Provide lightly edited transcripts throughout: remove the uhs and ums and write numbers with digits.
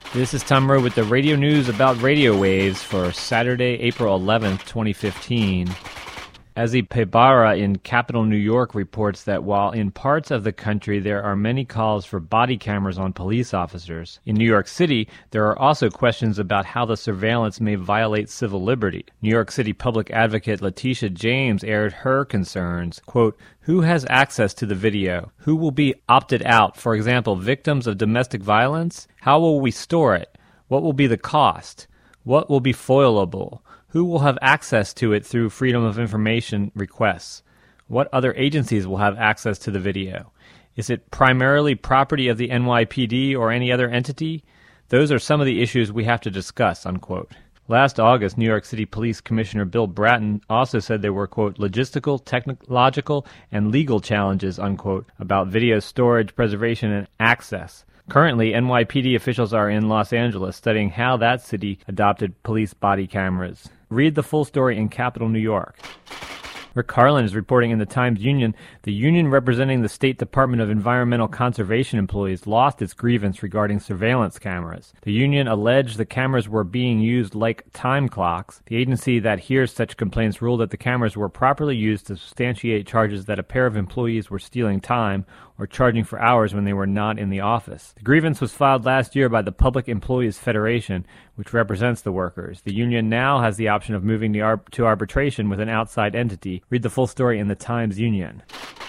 This is Tom Rowe with the radio news about radio waves for Saturday, April 11th, 2015. Azi Pebara in Capital New York reports that while in parts of the country there are many calls for body cameras on police officers, in New York City there are also questions about how the surveillance may violate civil liberty. New York City public advocate Letitia James aired her concerns. Quote, "Who has access to the video? Who will be opted out? For example, victims of domestic violence? How will we store it? What will be the cost? What will be foilable? Who will have access to it through Freedom of Information requests? What other agencies will have access to the video? Is it primarily property of the NYPD or any other entity? Those are some of the issues we have to discuss," unquote. Last August, New York City Police Commissioner Bill Bratton also said there were, quote, "logistical, technological, and legal challenges," unquote, about video storage, preservation, and access. Currently, NYPD officials are in Los Angeles studying how that city adopted police body cameras. Read the full story in Capital New York. Rick Carlin is reporting in the Times-Union, the union representing the State Department of Environmental Conservation employees lost its grievance regarding surveillance cameras. The union alleged the cameras were being used like time clocks. The agency that hears such complaints ruled that the cameras were properly used to substantiate charges that a pair of employees were stealing time or charging for hours when they were not in the office. The grievance was filed last year by the Public Employees Federation, which represents the workers. The union now has the option of moving to arbitration with an outside entity. Read the full story in the Times-Union.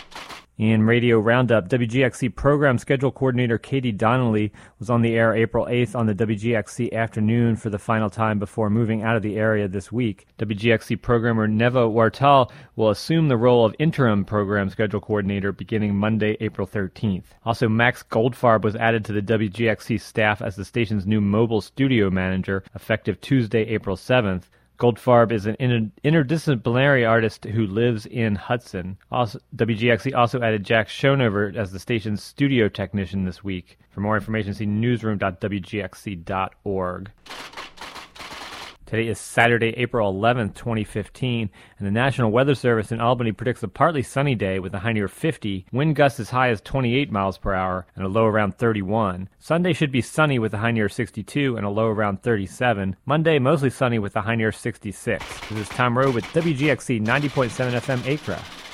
In Radio Roundup, WGXC Program Schedule Coordinator Katie Donnelly was on the air April 8th on the WGXC afternoon for the final time before moving out of the area this week. WGXC programmer Neva Wartal will assume the role of interim Program Schedule Coordinator beginning Monday, April 13th. Also, Max Goldfarb was added to the WGXC staff as the station's new mobile studio manager, effective Tuesday, April 7th. Goldfarb is an interdisciplinary artist who lives in Hudson. WGXC also added Jack Schonover as the station's studio technician this week. For more information, see newsroom.wgxc.org. Today is Saturday, April 11th, 2015, and the National Weather Service in Albany predicts a partly sunny day with a high near 50, wind gusts as high as 28 miles per hour, and a low around 31. Sunday should be sunny with a high near 62 and a low around 37. Monday, mostly sunny with a high near 66. This is Tom Rowe with WGXC 90.7 FM Acra.